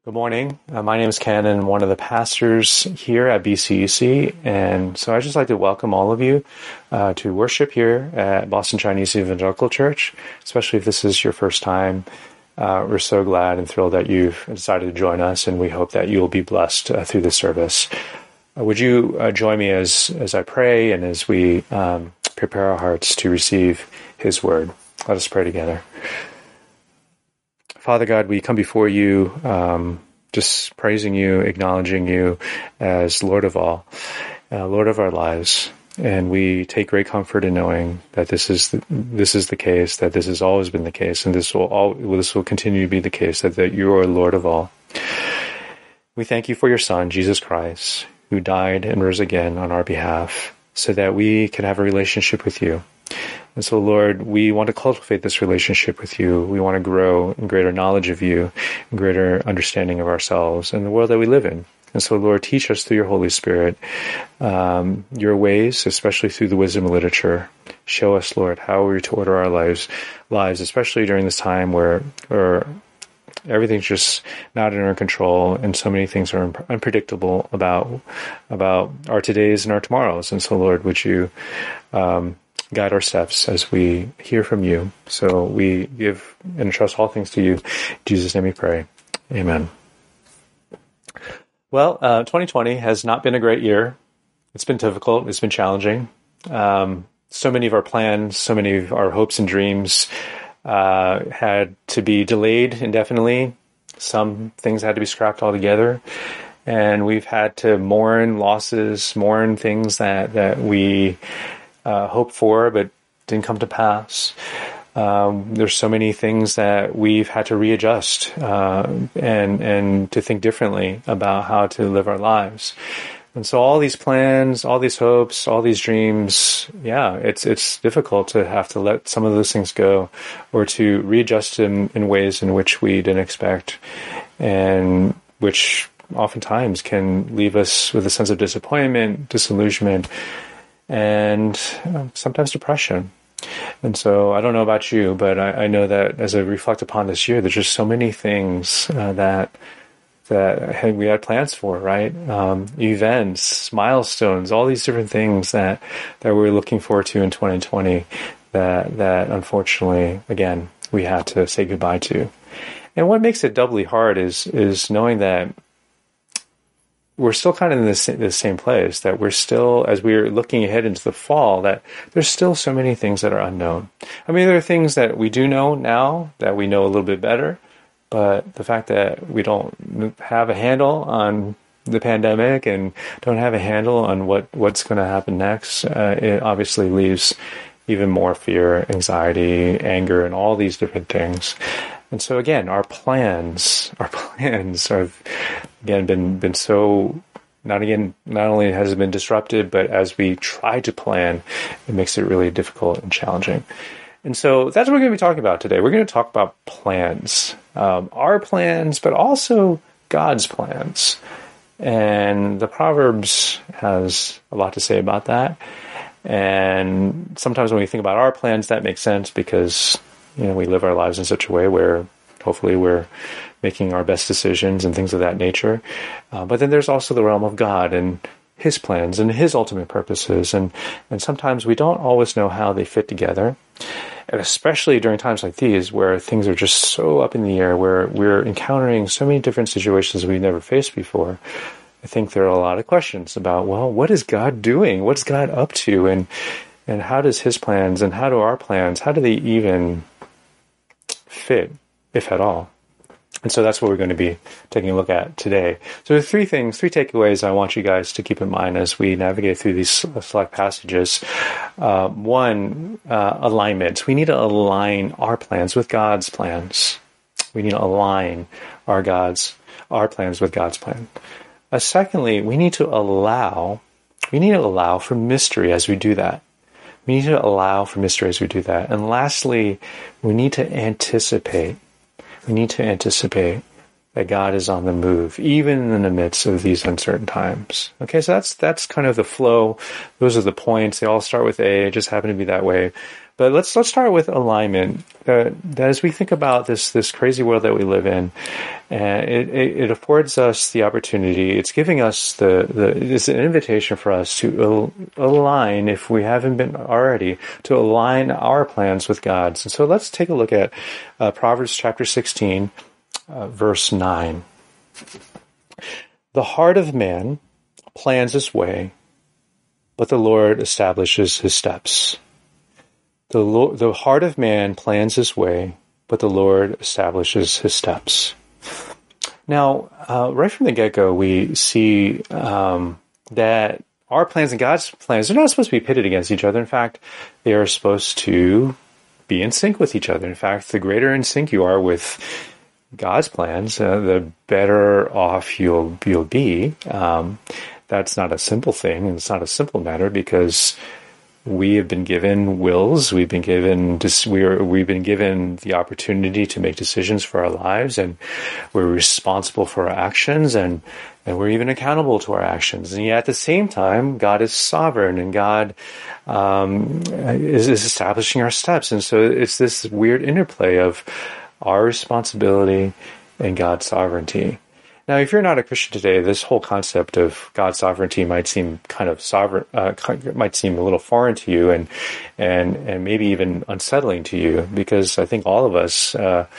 Good morning. My name is Ken, and I'm one of the pastors here at BCUC. And so I'd just like to welcome all of you to worship here at Boston Chinese Evangelical Church, especially if this is your first time. We're so glad and thrilled that you've decided to join us, and we hope that you'll be blessed through this service. Would you join me as I pray and as we prepare our hearts to receive His Word? Let us pray together. Father God, we come before you just praising you, acknowledging you as Lord of all, Lord of our lives. And we take great comfort in knowing that this is the case, that this has always been the case, and this will continue to be the case, that you are Lord of all. We thank you for your Son, Jesus Christ, who died and rose again on our behalf so that we can have a relationship with you. And so, Lord, we want to cultivate this relationship with you. We want to grow in greater knowledge of you, and greater understanding of ourselves and the world that we live in. And so, Lord, teach us through your Holy Spirit your ways, especially through the wisdom of literature. Show us, Lord, how we're to order our lives, especially during this time where everything's just not in our control, and so many things are unpredictable about our todays and our tomorrows. And so, Lord, would you guide our steps as we hear from you. So we give and entrust all things to you. In Jesus' name we pray. Amen. Well, 2020 has not been a great year. It's been difficult. It's been challenging. So many of our plans, so many of our hopes and dreams had to be delayed indefinitely. Some things had to be scrapped altogether. And we've had to mourn losses, mourn things that we hoped for but didn't come to pass. There's so many things that we've had to readjust and to think differently about how to live our lives. And so all these plans, all these hopes, all these dreams, it's difficult to have to let some of those things go or to readjust them in ways in which we didn't expect, and which oftentimes can leave us with a sense of disappointment, disillusionment, and sometimes depression. And so I don't know about you, but I know that as I reflect upon this year, there's just so many things that we had plans for, right? Events, milestones, all these different things that we were looking forward to in 2020 that unfortunately, again, we had to say goodbye to. And what makes it doubly hard is knowing that we're still kind of in the same place, that we're still, as we're looking ahead into the fall, that there's still so many things that are unknown. I mean, there are things that we do know now that we know a little bit better, but the fact that we don't have a handle on the pandemic and don't have a handle on what's going to happen next, it obviously leaves even more fear, anxiety, anger, and all these different things. And so again, our plans have again been so not only has it been disrupted, but as we try to plan, it makes it really difficult and challenging. And so that's what we're going to be talking about today. We're going to talk about plans, our plans, but also God's plans. And the Proverbs has a lot to say about that. And sometimes when we think about our plans, that makes sense because we live our lives in such a way where hopefully we're making our best decisions and things of that nature. But then there's also the realm of God and His plans and His ultimate purposes. And sometimes we don't always know how they fit together. And especially during times like these where things are just so up in the air, where we're encountering so many different situations we've never faced before. I think there are a lot of questions about, well, what is God doing? What's God up to? And how does His plans and how do our plans, how do they even fit, if at all? And so that's what we're going to be taking a look at today. So there are three takeaways I want you guys to keep in mind as we navigate through these select passages. One, alignment. We need to align our plans with God's plans. We need to align our plans with God's plan. Secondly, we need to allow for mystery as we do that. We need to allow for mystery as we do that. And lastly, we need to anticipate. We need to anticipate that God is on the move, even in the midst of these uncertain times. Okay, so that's kind of the flow. Those are the points. They all start with A. It just happened to be that way. But let's start with alignment. That as we think about this crazy world that we live in, it affords us the opportunity. It's giving us it's an invitation for us to align, if we haven't been already, to align our plans with God's. And so let's take a look at Proverbs chapter 16, verse 9. The heart of man plans his way, but the Lord establishes his steps. The heart of man plans his way, but the Lord establishes his steps. Now, right from the get-go, we see that our plans and God's plans are not supposed to be pitted against each other. In fact, they are supposed to be in sync with each other. In fact, the greater in sync you are with God's plans, the better off you'll be. That's not a simple thing, and it's not a simple matter, because we have been given wills. We've been given the opportunity to make decisions for our lives, and we're responsible for our actions, and we're even accountable to our actions. And yet, at the same time, God is sovereign, and God is establishing our steps. And so, it's this weird interplay of our responsibility and God's sovereignty. Now, if you're not a Christian today, this whole concept of God's sovereignty might seem might seem a little foreign to you, and maybe even unsettling to you, because I think all of us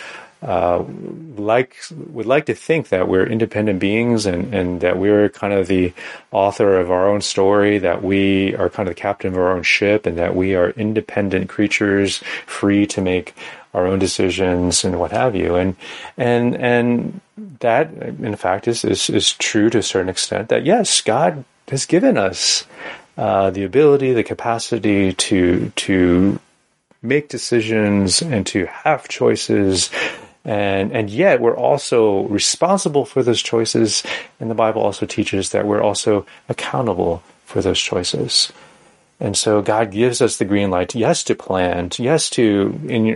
would like to think that we're independent beings, and that we're kind of the author of our own story, that we are kind of the captain of our own ship, and that we are independent creatures, free to make our own decisions and what have you. And that, in fact, is true to a certain extent, that yes, God has given us the ability, the capacity to make decisions and to have choices, and yet we're also responsible for those choices, and the Bible also teaches that we're also accountable for those choices. And so God gives us the green light, yes, to plan, yes, to, in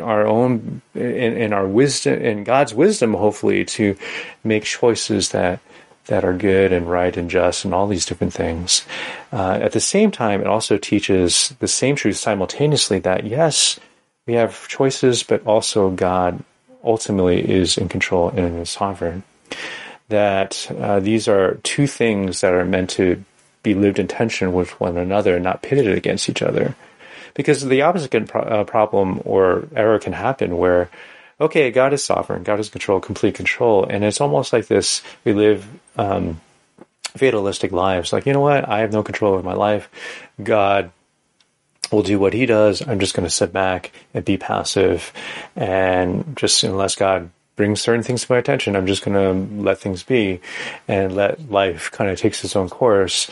our wisdom, in God's wisdom, hopefully, to make choices that are good and right and just and all these different things. At the same time, it also teaches the same truth simultaneously, that yes, we have choices, but also God ultimately is in control and is sovereign. That these are two things that are meant to be lived in tension with one another, not pitted against each other. Because the opposite problem or error can happen where, okay, God is sovereign, God is control, complete control, and it's almost like this, we live fatalistic lives. Like, you know what, I have no control over my life. God will do what he does. I'm just going to sit back and be passive, and just, unless God brings certain things to my attention, I'm just going to let things be and let life kind of takes its own course.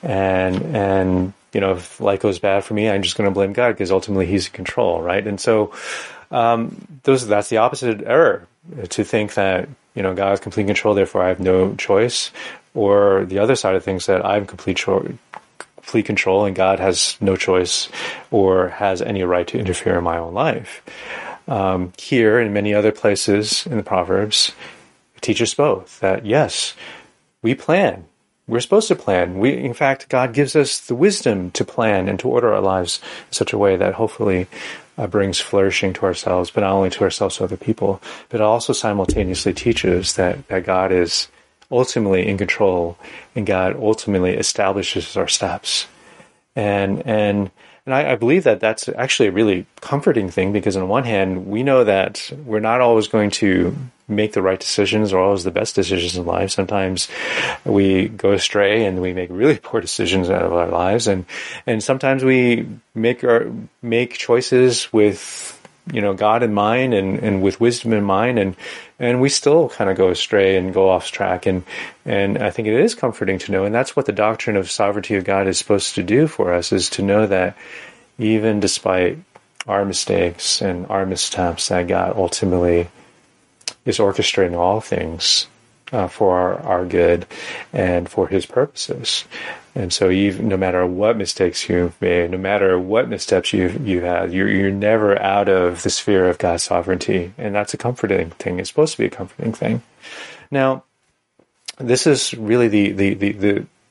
And if life goes bad for me, I'm just going to blame God, because ultimately he's in control, right? And so that's the opposite error, to think that God has complete control, therefore I have no choice, or the other side of things, that I have complete control and God has no choice or has any right to interfere in my own life. Here and many other places in the Proverbs, it teaches both, that yes, we plan. We're supposed to plan. In fact, God gives us the wisdom to plan and to order our lives in such a way that hopefully brings flourishing to ourselves, but not only to ourselves, to other people, but it also simultaneously teaches that God is ultimately in control, and God ultimately establishes our steps. And I believe that that's actually a really comforting thing, because on one hand, we know that we're not always going to make the right decisions or always the best decisions in life. Sometimes we go astray and we make really poor decisions out of our lives. And sometimes we make choices with, God in mind and with wisdom in mind, and we still kind of go astray and go off track. And I think it is comforting to know, and that's what the doctrine of sovereignty of God is supposed to do for us, is to know that even despite our mistakes and our missteps, that God ultimately is orchestrating all things for our good and for his purposes. And so no matter what mistakes you've made, no matter what missteps you've had, you're never out of the sphere of God's sovereignty. And that's a comforting thing. It's supposed to be a comforting thing. Now, this is really the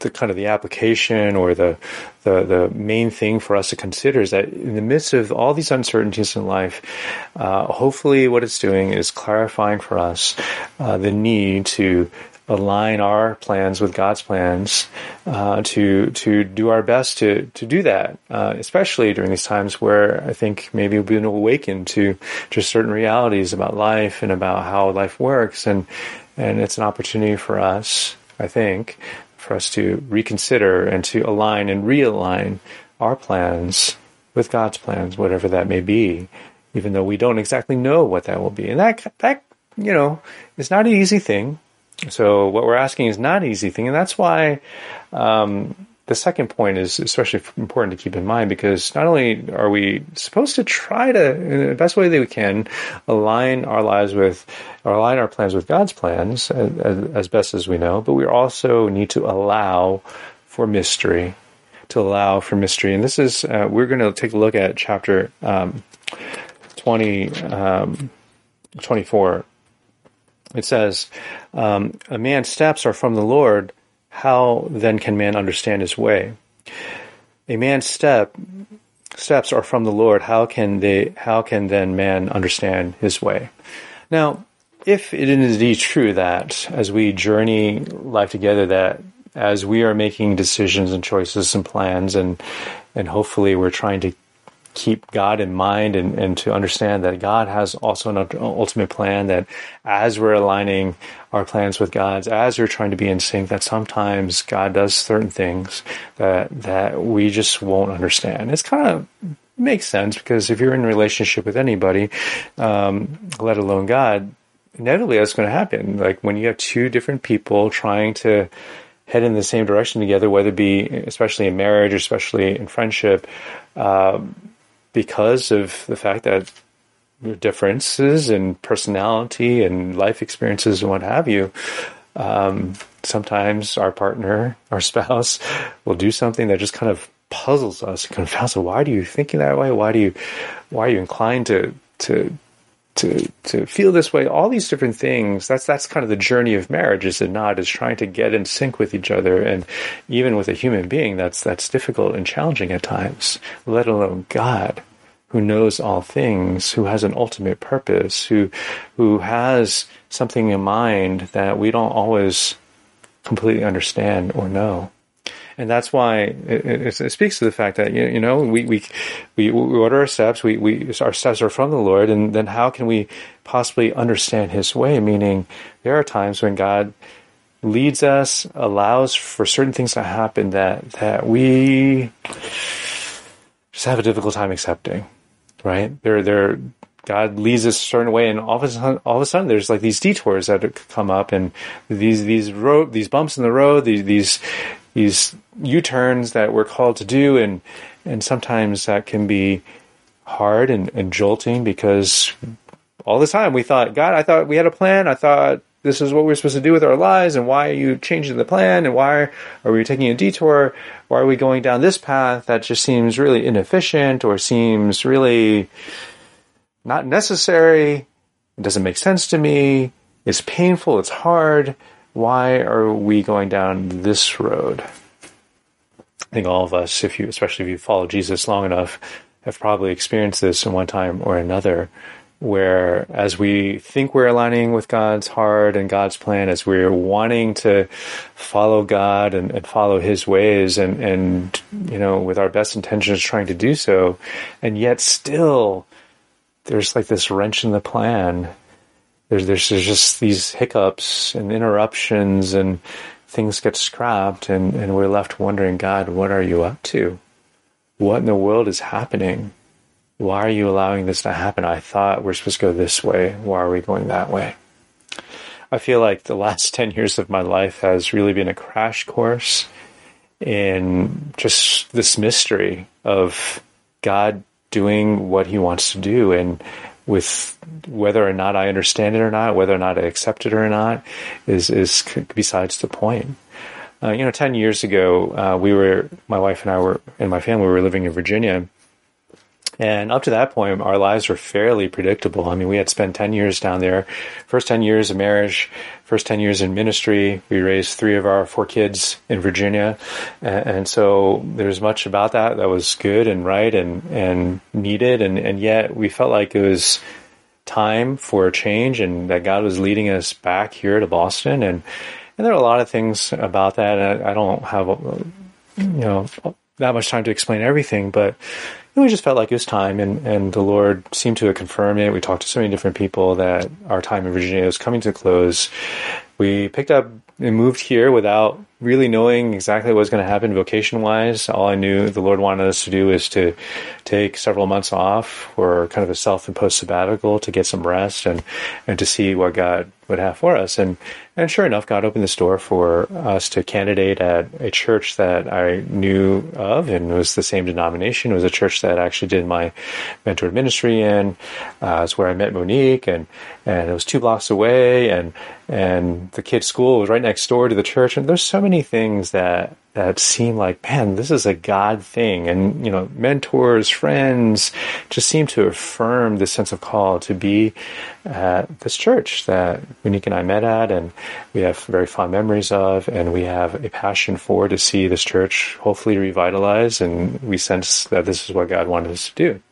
kind of the application or the main thing for us to consider is that in the midst of all these uncertainties in life, hopefully what it's doing is clarifying for us the need to align our plans with God's plans, to do our best to do that, especially during these times where I think maybe we've been awakened to just certain realities about life and about how life works, and it's an opportunity for us, I think, for us to reconsider and to align and realign our plans with God's plans, whatever that may be, even though we don't exactly know what that will be. And that is not an easy thing. So what we're asking is not an easy thing. And that's why the second point is especially important to keep in mind, because not only are we supposed to try to, in the best way that we can, align our plans with God's plans as best as we know, but we also need to allow for mystery. And this is, we're going to take a look at chapter 24. It says, a man's steps are from the Lord. How then can man understand his way? A man's steps are from the Lord. How can then man understand his way? Now, if it is indeed true that as we journey life together, that as we are making decisions and choices and plans, and hopefully we're trying to keep God in mind and to understand that God has also an ultimate plan, that as we're aligning our plans with God's, as we're trying to be in sync, that sometimes God does certain things that we just won't understand. It's kind of makes sense, because if you're in a relationship with anybody, let alone God, inevitably that's going to happen. Like when you have two different people trying to head in the same direction together, whether it be especially in marriage or especially in friendship, because of the fact that differences in personality and life experiences and what have you, sometimes our partner, our spouse, will do something that just kind of puzzles us and confounds us. Why do you think that way? Why are you inclined to feel this way? All these different things. That's kind of the journey of marriage, is it not? Is trying to get in sync with each other, and even with a human being, that's difficult and challenging at times. Let alone God, who knows all things, who has an ultimate purpose, who has something in mind that we don't always completely understand or know. And that's why it speaks to the fact that, we order our steps, our steps are from the Lord, and then how can we possibly understand His way? Meaning, there are times when God leads us, allows for certain things to happen that we just have a difficult time accepting, right? God leads us a certain way, and all of a sudden, there's like these detours that come up, and these bumps in the road, these U-turns that we're called to do, and sometimes that can be hard and jolting, because all the time we thought, God, I thought we had a plan. I thought this is what we're supposed to do with our lives, and why are you changing the plan, and why are we taking a detour? Why are we going down this path that just seems really inefficient or seems really not necessary? It doesn't make sense to me. It's painful. It's hard. Why are we going down this road? I think all of us, especially if you follow Jesus long enough, have probably experienced this in one time or another, where as we think we're aligning with God's heart and God's plan, as we're wanting to follow God and follow His ways, and with our best intentions trying to do so, and yet still there's like this wrench in the plan. There's just these hiccups and interruptions, and things get scrapped, and we're left wondering, God, what are you up to? What in the world is happening? Why are you allowing this to happen? I thought we're supposed to go this way. Why are we going that way? I feel like the last 10 years of my life has really been a crash course in just this mystery of God doing what He wants to do, and with whether or not I understand it or not, whether or not I accept it or not, is besides the point. 10 years ago, my wife and I and my family were living in Virginia, And up to that point, our lives were fairly predictable. I mean, we had spent 10 years down there, first 10 years of marriage, first 10 years in ministry. We raised 3 of our 4 kids in Virginia. And so there's much about that was good and right and needed. And yet we felt like it was time for a change and that God was leading us back here to Boston. And there are a lot of things about that. And I don't have, that much time to explain everything, but we just felt like it was time, and the Lord seemed to have confirmed it. We talked to so many different people that our time in Virginia was coming to a close. We picked up and moved here without really knowing exactly what was going to happen vocation-wise. All I knew the Lord wanted us to do is to take several months off for kind of a self-imposed sabbatical to get some rest and to see what God would have for us. And sure enough, God opened this door for us to candidate at a church that I knew of, and it was the same denomination. It was a church that I actually did my mentored ministry in. It's where I met Monique, and it was 2 blocks away, and the kids' school was right next door to the church. And there's so many things that seem like, man, this is a God thing. And, mentors, friends just seem to affirm this sense of call to be at this church that Monique and I met at, and we have very fond memories of, and we have a passion for to see this church hopefully revitalize. And we sense that this is what God wanted us to do.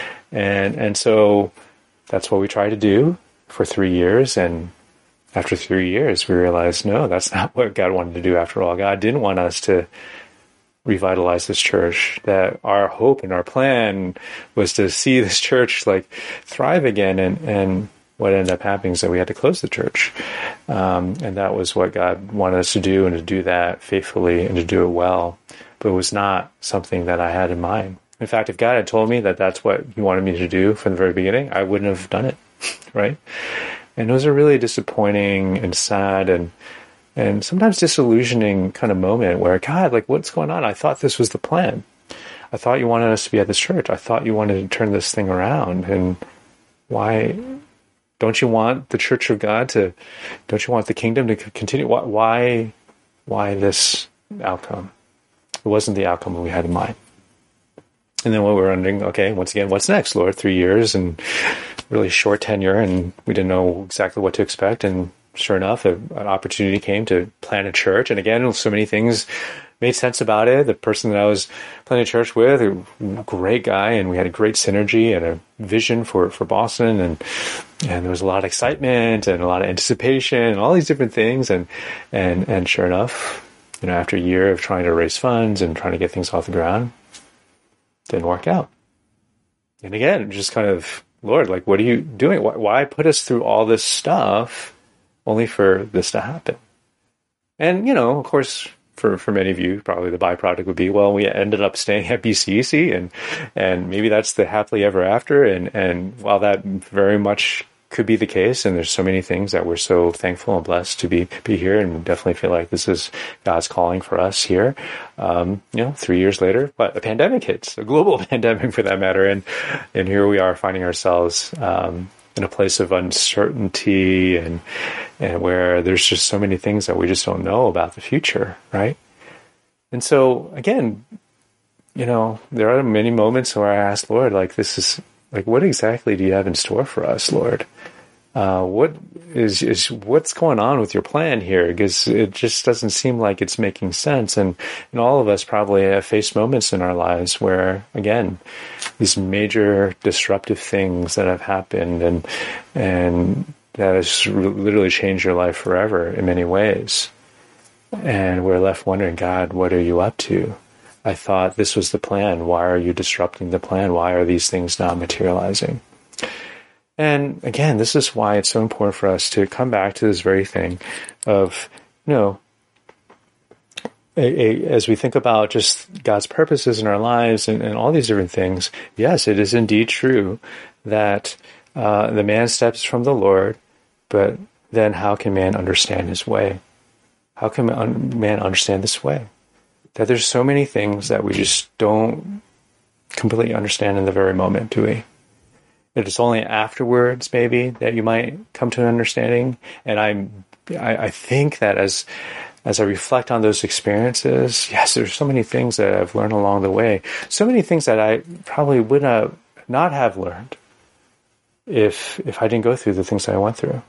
And so that's what we tried to do for 3 years. And after 3 years, we realized, no, that's not what God wanted to do after all. God didn't want us to revitalize this church. That our hope and our plan was to see this church thrive again. And what ended up happening is that we had to close the church. And that was what God wanted us to do, and to do that faithfully and to do it well. But it was not something that I had in mind. In fact, if God had told me that that's what He wanted me to do from the very beginning, I wouldn't have done it, right? And it was a really disappointing and sad and sometimes disillusioning kind of moment where, God, what's going on? I thought this was the plan. I thought you wanted us to be at this church. I thought you wanted to turn this thing around. And why don't you want the church of God don't you want the kingdom to continue? Why this outcome? It wasn't the outcome we had in mind. And then we were wondering, okay, once again, what's next, Lord? 3 years and really short tenure, and we didn't know exactly what to expect. And sure enough, an opportunity came to plant a church. And again, so many things made sense about it. The person that I was planting a church with, a great guy, and we had a great synergy and a vision for Boston. And there was a lot of excitement and a lot of anticipation and all these different things. And sure enough, after a year of trying to raise funds and trying to get things off the ground, didn't work out. And again, just kind of, Lord, what are you doing? Why put us through all this stuff only for this to happen? And, of course, for many of you, probably the byproduct would be, well, we ended up staying at BCEC, and maybe that's the happily ever after. And while that very much could be the case, and there's so many things that we're so thankful and blessed to be here, and definitely feel like this is God's calling for us here. 3 years later, a pandemic hits, a global pandemic for that matter, and here we are finding ourselves in a place of uncertainty and where there's just so many things that we just don't know about the future, right? And so again, there are many moments where I ask, Lord, what exactly do you have in store for us, Lord? What's going on with your plan here? Because it just doesn't seem like it's making sense. And all of us probably have faced moments in our lives where, again, these major disruptive things that have happened and that has literally changed your life forever in many ways. And we're left wondering, God, what are you up to? I thought this was the plan. Why are you disrupting the plan? Why are these things not materializing? And again, this is why it's so important for us to come back to this very thing of, as we think about just God's purposes in our lives and all these different things, yes, it is indeed true that the man steps from the Lord, but then how can man understand his way? How can man understand this way? That there's so many things that we just don't completely understand in the very moment, do we? It's only afterwards, maybe, that you might come to an understanding. And I think that as I reflect on those experiences, yes, there's so many things that I've learned along the way. So many things that I probably would not not have learned if I didn't go through the things that I went through.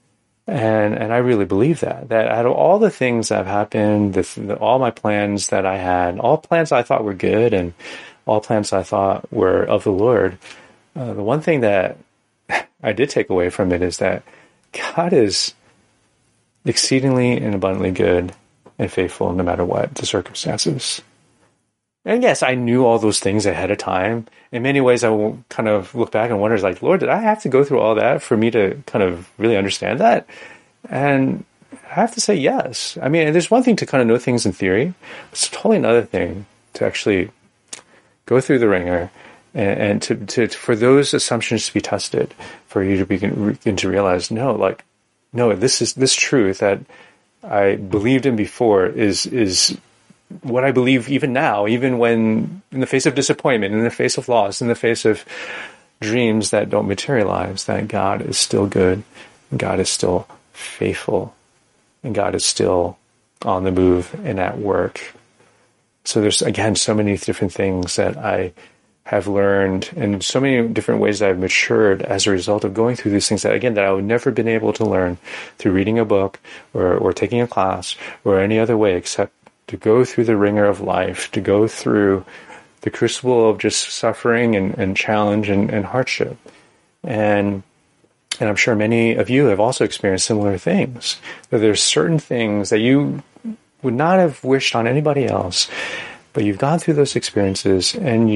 And I really believe that out of all the things that have happened, all my plans that I had, all plans I thought were good and all plans I thought were of the Lord, the one thing that I did take away from it is that God is exceedingly and abundantly good and faithful no matter what the circumstances. And yes, I knew all those things ahead of time. In many ways, I will kind of look back and wonder, like, Lord, did I have to go through all that for me to kind of really understand that? And I have to say yes. I mean, there's one thing to kind of know things in theory. It's totally another thing to actually go through the ringer and to for those assumptions to be tested, for you to begin to realize, no, this truth that I believed in before is what I believe even now, even when in the face of disappointment, in the face of loss, in the face of dreams that don't materialize, that God is still good, and God is still faithful, and God is still on the move and at work. So there's, again, so many different things that I have learned and so many different ways that I've matured as a result of going through these things that, again, that I would never been able to learn through reading a book or taking a class or any other way except to go through the ringer of life, to go through the crucible of just suffering and challenge and hardship. And I'm sure many of you have also experienced similar things. That there's certain things that you would not have wished on anybody else, but you've gone through those experiences and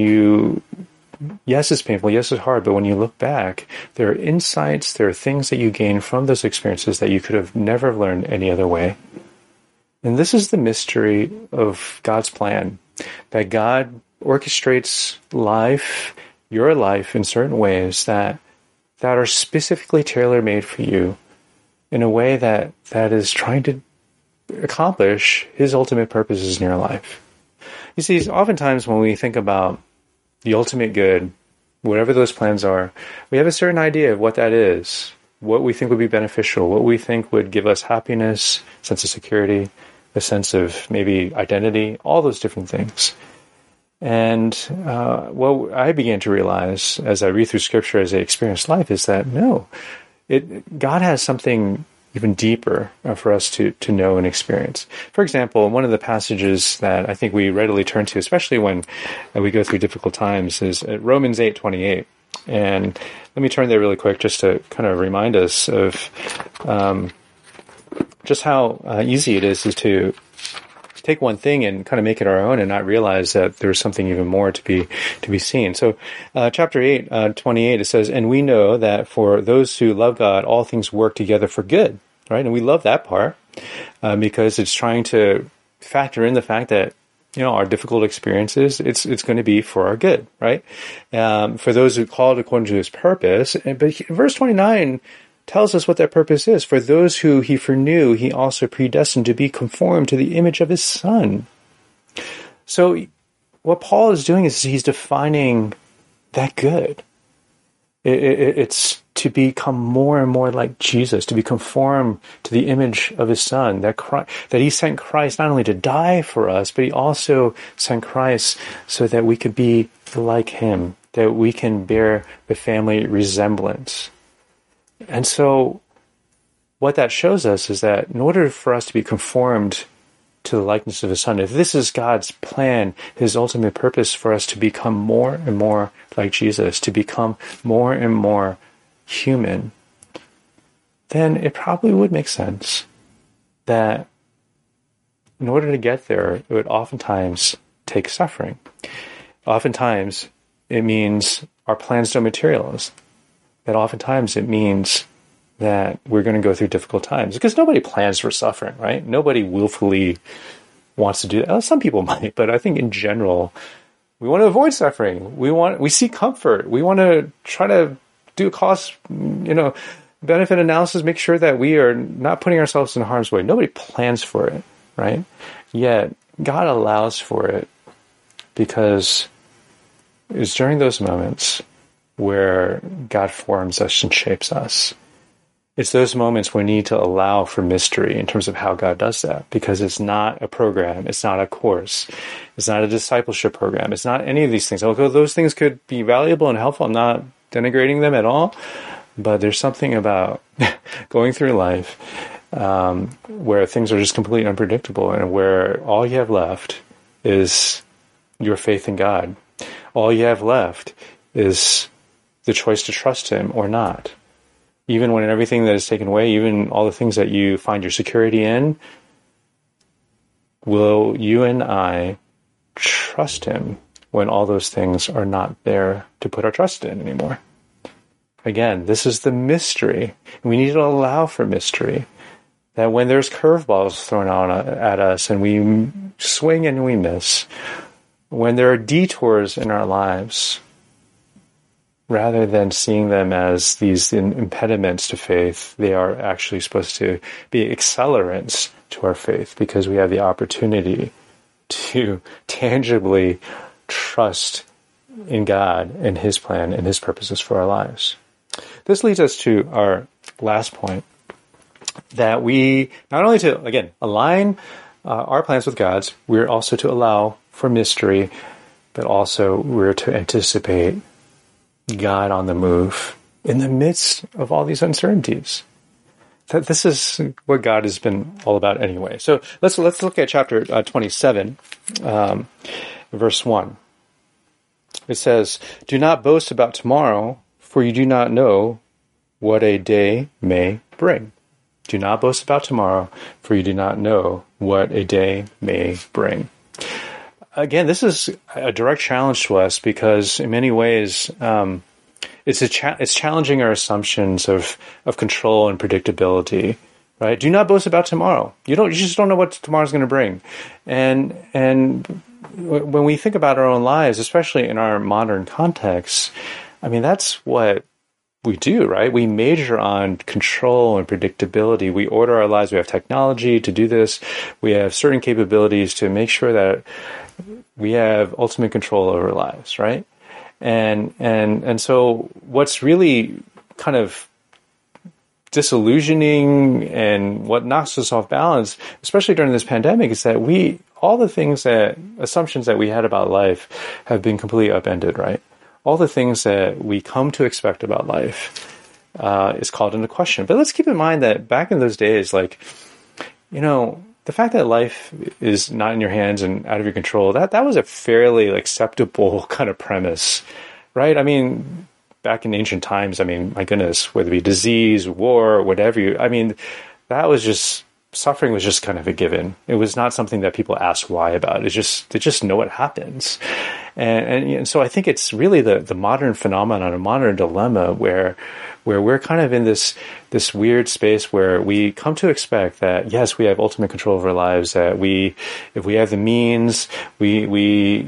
yes, it's painful, yes, it's hard, but when you look back, there are insights, there are things that you gain from those experiences that you could have never learned any other way. And this is the mystery of God's plan, that God orchestrates life, your life, in certain ways that are specifically tailor-made for you in a way that is trying to accomplish His ultimate purposes in your life. You see, oftentimes when we think about the ultimate good, whatever those plans are, we have a certain idea of what that is, what we think would be beneficial, what we think would give us happiness, sense of security, a sense of maybe identity, all those different things. And what I began to realize as I read through Scripture, as I experienced life, is that no, God has something even deeper for us to know and experience. For example, one of the passages that I think we readily turn to, especially when we go through difficult times, is Romans 8:28. And let me turn there really quick just to kind of remind us of just how easy it is to take one thing and kind of make it our own and not realize that there's something even more to be seen. So chapter 8:28, it says, "And we know that for those who love God, all things work together for good." Right? And we love that part because it's trying to factor in the fact that, our difficult experiences, it's going to be for our good, right? For those who called according to His purpose. But verse 29 tells us what that purpose is. For those who He foreknew, He also predestined to be conformed to the image of His Son. So what Paul is doing is he's defining that good. It's to become more and more like Jesus, to be conformed to the image of His Son, that He sent Christ not only to die for us, but He also sent Christ so that we could be like Him, that we can bear the family resemblance. And so what that shows us is that in order for us to be conformed to the likeness of His Son, if this is God's plan, His ultimate purpose for us to become more and more like Jesus, to become more and more human, then it probably would make sense that in order to get there, it would oftentimes take suffering. Oftentimes, it means our plans don't materialize. That oftentimes it means that we're going to go through difficult times because nobody plans for suffering, right? Nobody willfully wants to do that. Well, some people might, but I think in general, we want to avoid suffering. We seek comfort. We want to try to do a cost, benefit analysis, make sure that we are not putting ourselves in harm's way. Nobody plans for it, right? Yet God allows for it because it's during those moments where God forms us and shapes us. it's those moments we need to allow for mystery in terms of how God does that, because it's not a program, it's not a course, it's not a discipleship program, it's not any of these things. Although those things could be valuable and helpful, I'm not denigrating them at all, but there's something about going through life where things are just completely unpredictable, and where all you have left is your faith in God. All you have left is the choice to trust Him or not. Even when everything that is taken away, even all the things that you find your security in, will you and I trust Him when all those things are not there to put our trust in anymore? Again, this is the mystery. We need to allow for mystery. That when there's curveballs thrown out at us and we swing and we miss, when there are detours in our lives, rather than seeing them as these impediments to faith, they are actually supposed to be accelerants to our faith, because we have the opportunity to tangibly trust in God and His plan and His purposes for our lives. This leads us to our last point, that we not only to, again, align our plans with God's, we're also to allow for mystery, but also we're to anticipate God on the move in the midst of all these uncertainties. That this is what God has been all about anyway. So let's look at chapter 27, verse 1. It says, "Do not boast about tomorrow, for you do not know what a day may bring." Do not boast about tomorrow, for you do not know what a day may bring. Again, this is a direct challenge to us, because in many ways, it's challenging our assumptions of control and predictability, right? Do not boast about tomorrow. You just don't know what tomorrow's going to bring. And when we think about our own lives, especially in our modern context, I mean, that's what we do, right? We major on control and predictability. We order our lives. We have technology to do this. We have certain capabilities to make sure that we have ultimate control over our lives, right? And so what's really kind of disillusioning and what knocks us off balance, especially during this pandemic, is that all the assumptions that we had about life have been completely upended, right? All the things that we come to expect about life is called into question. But let's keep in mind that back in those days, the fact that life is not in your hands and out of your control, that was a fairly acceptable kind of premise, right? I mean, back in ancient times, I mean, my goodness, whether it be disease, war, whatever that was just, suffering was just kind of a given. It was not something that people ask why about. They just know what happens. And so I think it's really the modern phenomenon, a modern dilemma where we're kind of in this weird space where we come to expect that, yes, we have ultimate control of our lives, that if we have the means, we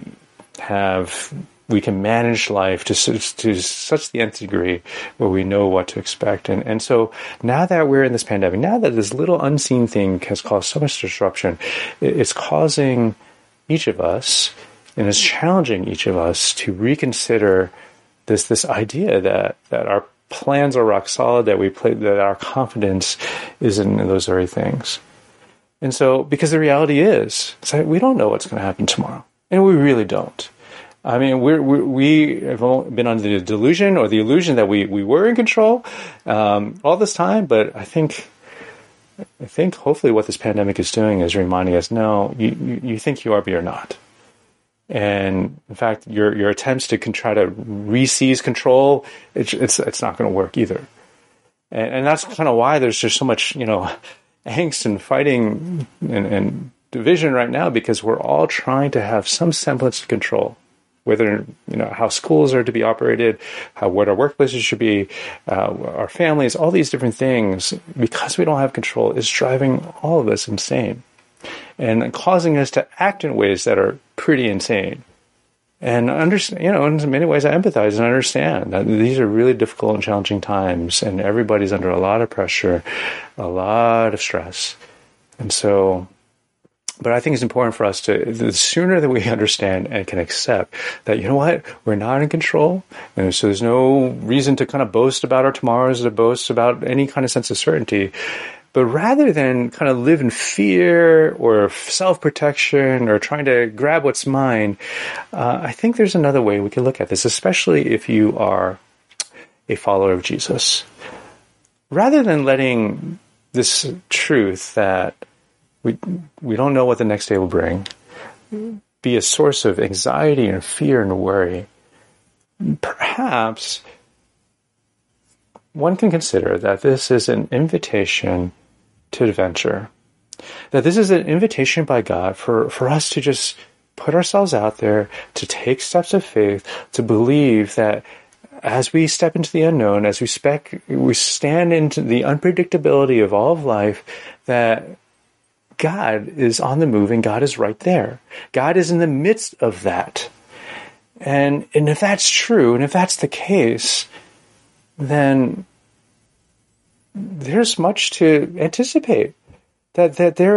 can manage life to such the nth degree where we know what to expect. And so now that we're in this pandemic, now that this little unseen thing has caused so much disruption, it's causing each of us, and it's challenging each of us to reconsider this idea that our plans are rock solid, that our confidence is in those very things. And so, because the reality is that we don't know what's going to happen tomorrow, and we really don't. I mean, we have been under the delusion or the illusion that we were in control all this time, but I think hopefully what this pandemic is doing is reminding us, no, you think you are, but you're not. And in fact, your attempts to try to re-seize control, it's not going to work either. And that's kind of why there's just so much, angst and fighting and division right now, because we're all trying to have some semblance of control. Whether, how schools are to be operated, what our workplaces should be, our families, all these different things, because we don't have control, is driving all of us insane and causing us to act in ways that are pretty insane. And understand, in many ways I empathize and understand that these are really difficult and challenging times, and everybody's under a lot of pressure, a lot of stress. And so But I think it's important for us the sooner that we understand and can accept that, you know what, we're not in control. And so there's no reason to kind of boast about our tomorrows, to boast about any kind of sense of certainty. But rather than kind of live in fear or self-protection or trying to grab what's mine, I think there's another way we can look at this, especially if you are a follower of Jesus. Rather than letting this truth that we don't know what the next day will bring be a source of anxiety and fear and worry, perhaps one can consider that this is an invitation to adventure. That this is an invitation by God for us to just put ourselves out there, to take steps of faith, to believe that as we step into the unknown, as we stand into the unpredictability of all of life, that God is on the move and God is right there. God is in the midst of that. And if that's true, and if that's the case, then there's much to anticipate. That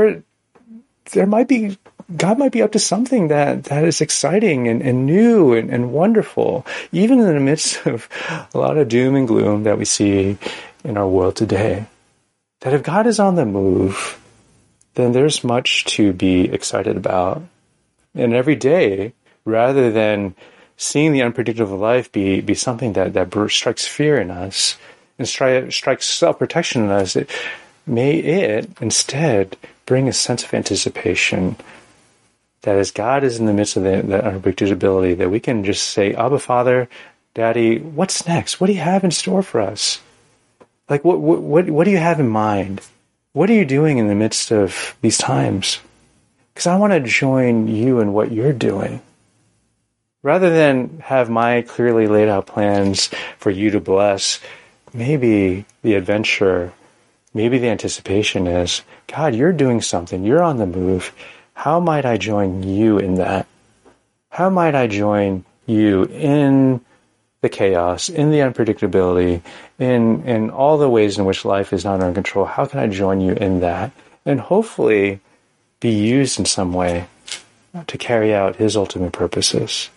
there might be, God might be up to something that is exciting and new and wonderful, even in the midst of a lot of doom and gloom that we see in our world today. That if God is on the move, then there's much to be excited about. And every day, rather than seeing the unpredictable of life be something that strikes fear in us and strikes self-protection in us, may it instead bring a sense of anticipation that as God is in the midst of that unpredictability, that we can just say, Abba, Father, Daddy, what's next? What do you have in store for us? Like, what do you have in mind? What are you doing in the midst of these times? Because I want to join you in what you're doing. Rather than have my clearly laid out plans for you to bless, maybe the adventure, maybe the anticipation is, God, you're doing something. You're on the move. How might I join you in that? How might I join you in the chaos, in the unpredictability, in all the ways in which life is not under control? How can I join you in that? And hopefully be used in some way to carry out his ultimate purposes.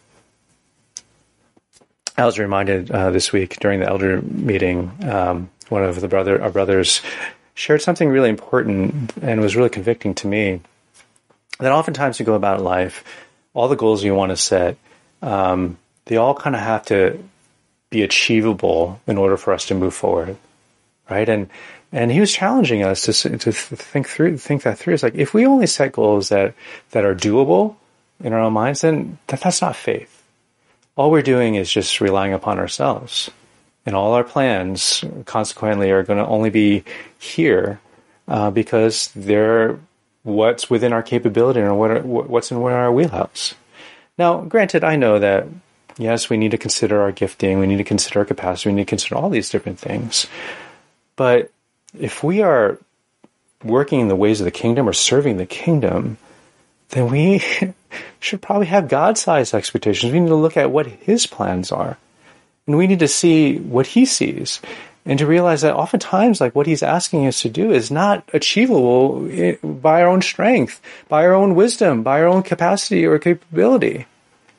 I was reminded this week during the elder meeting, one of our brothers shared something really important and was really convicting to me. That oftentimes we go about life, all the goals you want to set, they all kind of have to be achievable in order for us to move forward, right? And he was challenging us to think that through. It's like, if we only set goals that are doable in our own minds, then that's not faith. All we're doing is just relying upon ourselves. And all our plans, consequently, are going to only be here because they're what's within our capability and what's in our wheelhouse. Now, granted, I know that, yes, we need to consider our gifting, we need to consider our capacity, we need to consider all these different things. But if we are working in the ways of the kingdom or serving the kingdom, then we should probably have God-sized expectations. We need to look at what his plans are. And we need to see what he sees. And to realize that oftentimes, like, what he's asking us to do is not achievable by our own strength, by our own wisdom, by our own capacity or capability.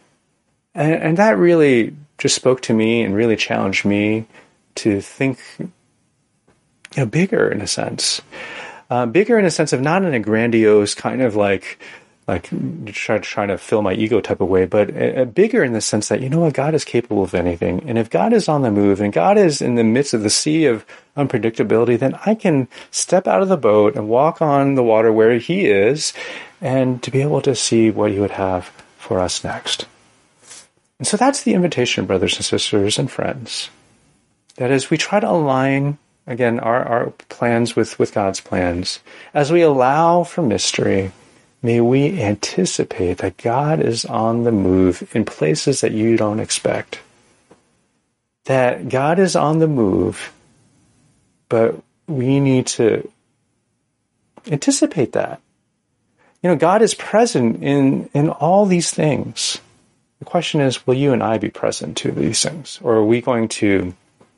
And that really just spoke to me and really challenged me to think bigger in a sense. Bigger in a sense of not in a grandiose kind of like trying to fill my ego type of way, but bigger in the sense that, you know what, God is capable of anything. And if God is on the move and God is in the midst of the sea of unpredictability, then I can step out of the boat and walk on the water where he is and to be able to see what he would have for us next. And so that's the invitation, brothers and sisters and friends. That is, we try to align, again, our plans with God's plans. As we allow for mystery, may we anticipate that God is on the move in places that you don't expect. That God is on the move, but we need to anticipate that. God is present in all these things. The question is, will you and I be present to these things? Or are we going to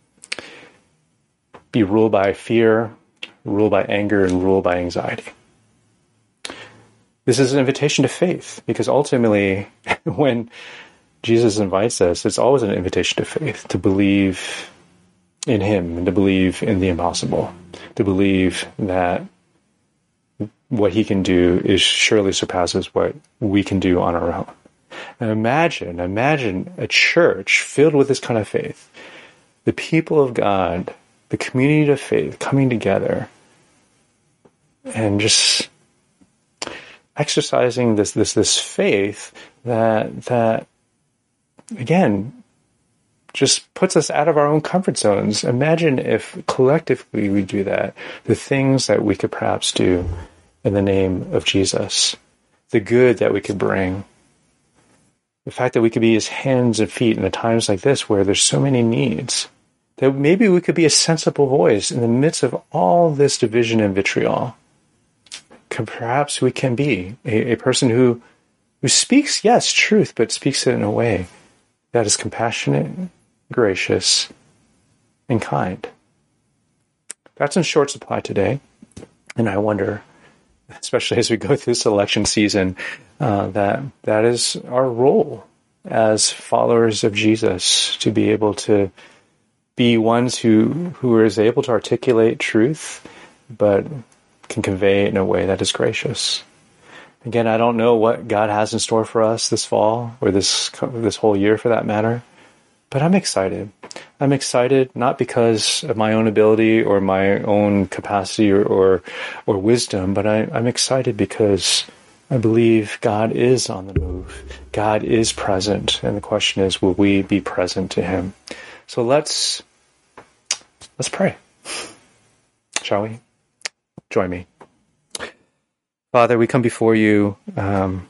be ruled by fear, ruled by anger, and ruled by anxiety? This is an invitation to faith, because ultimately, when Jesus invites us, it's always an invitation to faith, to believe in him and to believe in the impossible, to believe that what he can do is surely surpasses what we can do on our own. And imagine a church filled with this kind of faith, the people of God, the community of faith coming together and just exercising this faith that again just puts us out of our own comfort zones. Imagine if collectively we do that, the things that we could perhaps do in the name of Jesus, the good that we could bring, the fact that we could be his hands and feet in the times like this where there's so many needs, that maybe we could be a sensible voice in the midst of all this division and vitriol. Perhaps we can be a person who speaks, yes, truth, but speaks it in a way that is compassionate, gracious, and kind. That's in short supply today. And I wonder, especially as we go through this election season, that is our role as followers of Jesus, to be able to be ones who is able to articulate truth, but can convey it in a way that is gracious. Again, I don't know what God has in store for us this fall, or this whole year for that matter, but I'm excited. I'm excited not because of my own ability or my own capacity or wisdom, but I'm excited because I believe God is on the move. God is present, and the question is, will we be present to him? So let's pray. Shall we? Join me. Father, we come before you in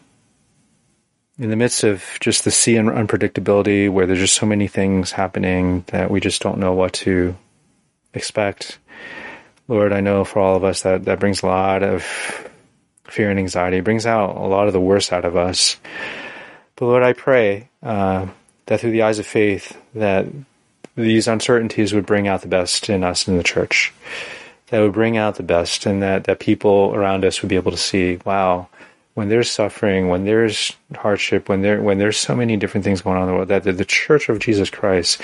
the midst of just the sea and unpredictability, where there's just so many things happening that we just don't know what to expect. Lord, I know for all of us that brings a lot of fear and anxiety. It brings out a lot of the worst out of us. But Lord, I pray that through the eyes of faith, that these uncertainties would bring out the best in us in the church. That would bring out the best, and that people around us would be able to see, wow, when there's suffering, when there's hardship, when there's so many different things going on in the world, that the Church of Jesus Christ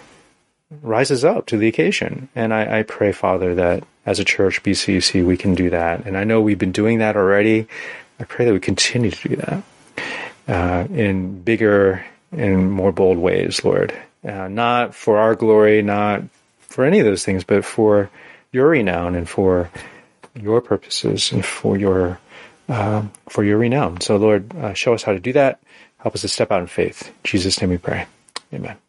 rises up to the occasion. And I pray, Father, that as a church, BCUC, we can do that. And I know we've been doing that already. I pray that we continue to do that in bigger and more bold ways, Lord. Not for our glory, not for any of those things, but for your renown and for your purposes and for your renown. So, Lord, show us how to do that. Help us to step out in faith. In Jesus' name we pray. Amen.